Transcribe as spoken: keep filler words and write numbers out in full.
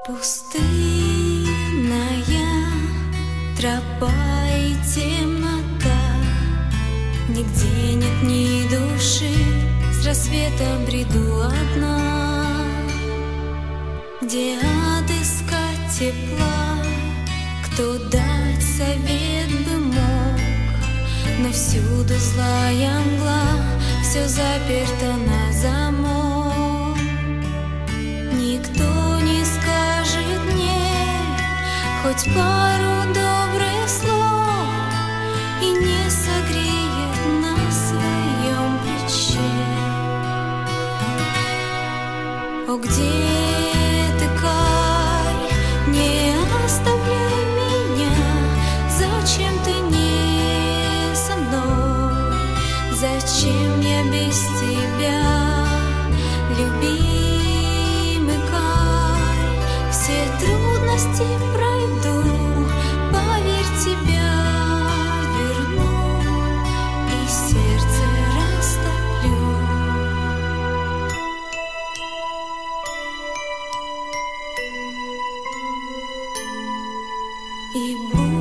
Пустынная тропа и темнота, нигде нет ни души, с рассветом бреду одна. Где отыскать тепла, кто дать совет бы мог, но всюду злая мгла, все заперто на замок. Никто не скажет мне хоть пару добрых слов и не согреет на своем плече. О, где ты, Кай, не оставляй меня, зачем ты не со мной, зачем я без тебя, любимый Кай, все трудности пройду, поверь, тебя верну и сердце растоплю. И